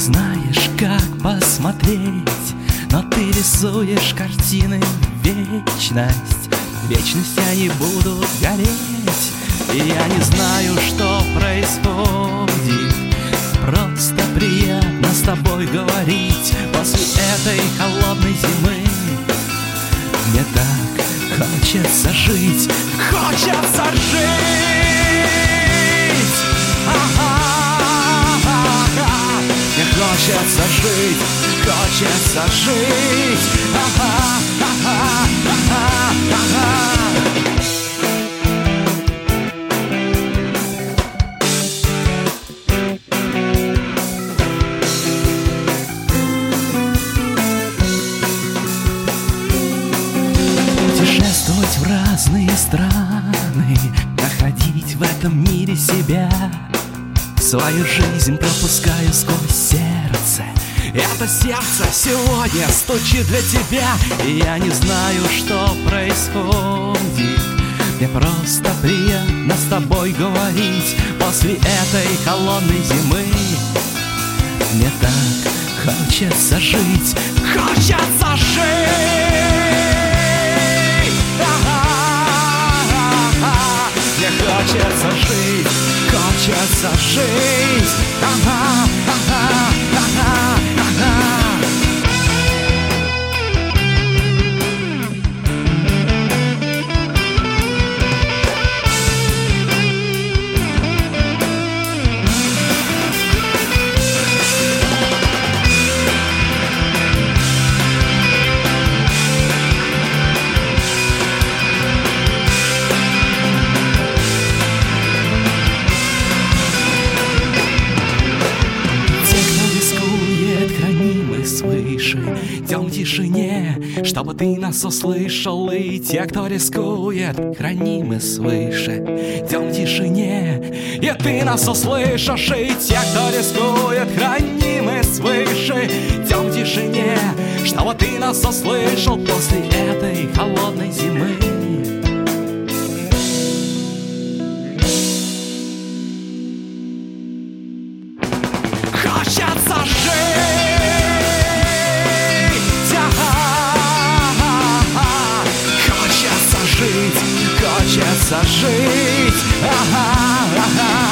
знаешь, как посмотреть, но ты рисуешь картины в вечность. В вечность они будут гореть, и я не знаю, что происходит. Просто приятно с тобой говорить после этой холодной зимы. Мне так хочется жить, хочется жить. Мне хочется жить, хочется жить. Путешествовать в разные страны, находить в этом мире себя. Свою жизнь пропускаю сквозь сердце. Это сердце сегодня стучит для тебя, и я не знаю, что происходит. Мне просто приятно с тобой говорить после этой холодной зимы. Мне так хочется жить, хочется жить. Мне хочется жить, хочется жить. Идем в тишине, чтобы ты нас услышал. И те, кто рискует, храни мы свыше. Идем в тишине, и ты нас услышишь. И те, кто рискует, храни мы свыше. Идем в тишине, чтобы ты нас услышал после этой холодной зимы. Хочется жить. Хочется жить, ага, ага.